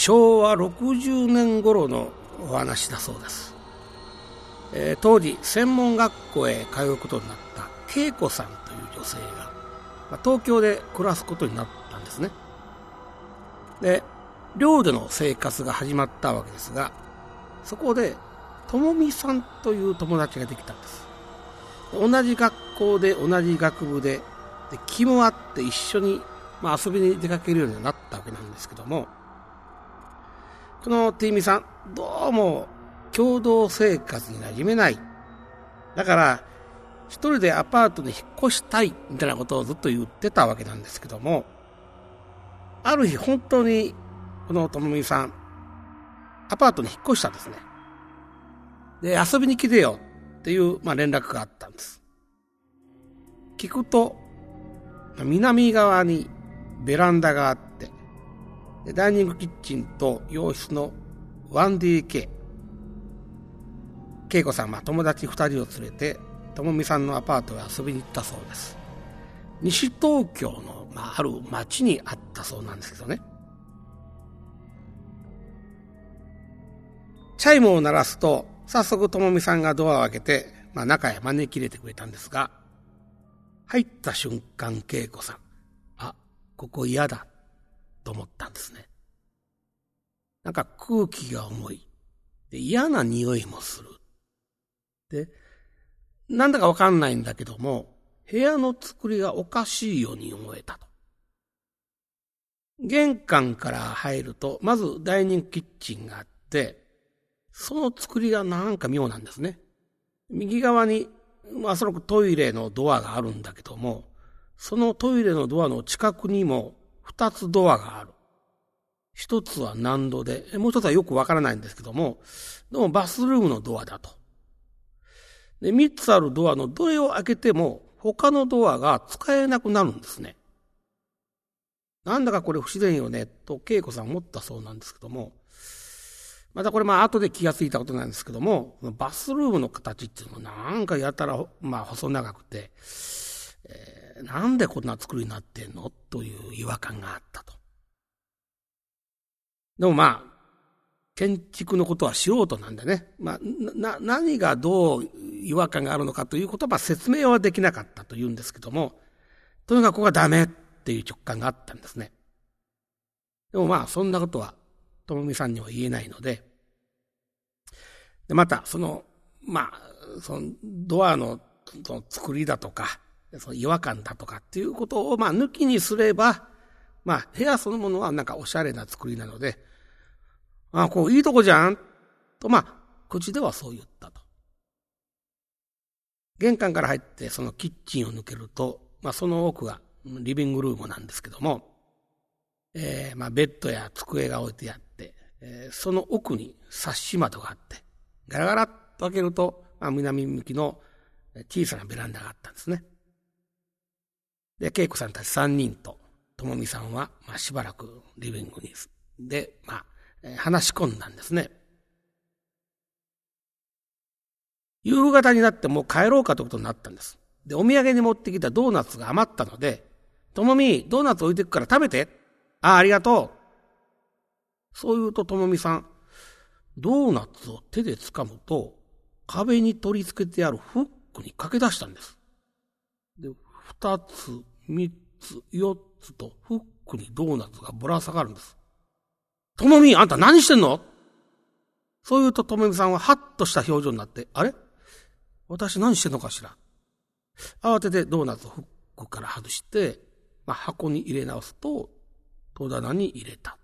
昭和60年頃のお話だそうです。当時専門学校へ通うことになった恵子さんという女性が、東京で暮らすことになったんですね。で、寮での生活が始まったわけですが、そこで智美さんという友達ができたんです。同じ学校で同じ学部で、気もあって一緒に、遊びに出かけるようになったわけなんですけども、このティーミさん、どうも共同生活に馴染めない。だから一人でアパートに引っ越したいみたいなことをずっと言ってたわけなんですけども、ある日本当にこの智美さん、アパートに引っ越したんですね。で、遊びに来てよっていう、連絡があったんです。聞くと、南側にベランダがあって、ダイニングキッチンと洋室の 1DK。恵子さんは友達2人を連れて智美さんのアパートへ遊びに行ったそうです。西東京の、ある町にあったそうなんですけどね。チャイムを鳴らすと早速智美さんがドアを開けて、中へ招き入れてくれたんですが、入った瞬間恵子さん、ここ嫌だと思ったんですね。なんか空気が重い。で、嫌な匂いもする。で、なんだかわかんないんだけども、部屋の作りがおかしいように思えたと。玄関から入ると、まずダイニングキッチンがあって、その作りがなんか妙なんですね。右側に、おそらくトイレのドアがあるんだけども、そのトイレのドアの近くにも2つドアがある。一つは難度で、もう一つはよくわからないんですけども、どうもバスルームのドアだと。で、3つあるドアのどれを開けても他のドアが使えなくなるんですね。なんだかこれ不自然よね、と恵子さん思ったそうなんですけども、またこれ後で気がついたことなんですけども、バスルームの形っていうのもなんかやたら細長くて、なんでこんな作りになってんのという違和感があったと。でも建築のことは素人なんでね、何がどう違和感があるのかということは説明はできなかったというんですけども、とにかくここがダメっていう直感があったんですね。でもそんなことは智美さんには言えないので、でまたそのドアのその作りだとか、その違和感だとかっていうことを抜きにすれば、部屋そのものはなんかおしゃれな作りなので、こういいとこじゃんと、口ではそう言ったと。玄関から入ってそのキッチンを抜けると、その奥がリビングルームなんですけども、ベッドや机が置いてあって、その奥にサッシ窓があって、ガラガラっと開けると、南向きの小さなベランダがあったんですね。で、恵子さんたち3人と智美さんは、しばらくリビングにで、話し込んだんですね。夕方になってもう帰ろうかということになったんです。で、お土産に持ってきたドーナツが余ったので、智美、ドーナツ置いてくから食べて。ありがとう。そう言うと智美さん、ドーナツを手で掴むと、壁に取り付けてあるフックに駆け出したんです。で、2つ、3つ、4つとフックにドーナツがぶら下がるんです。智美、あんた何してんの？そう言うと智美さんはハッとした表情になって、あれ？私何してんのかしら？慌ててドーナツをフックから外して、箱に入れ直すと戸棚に入れた。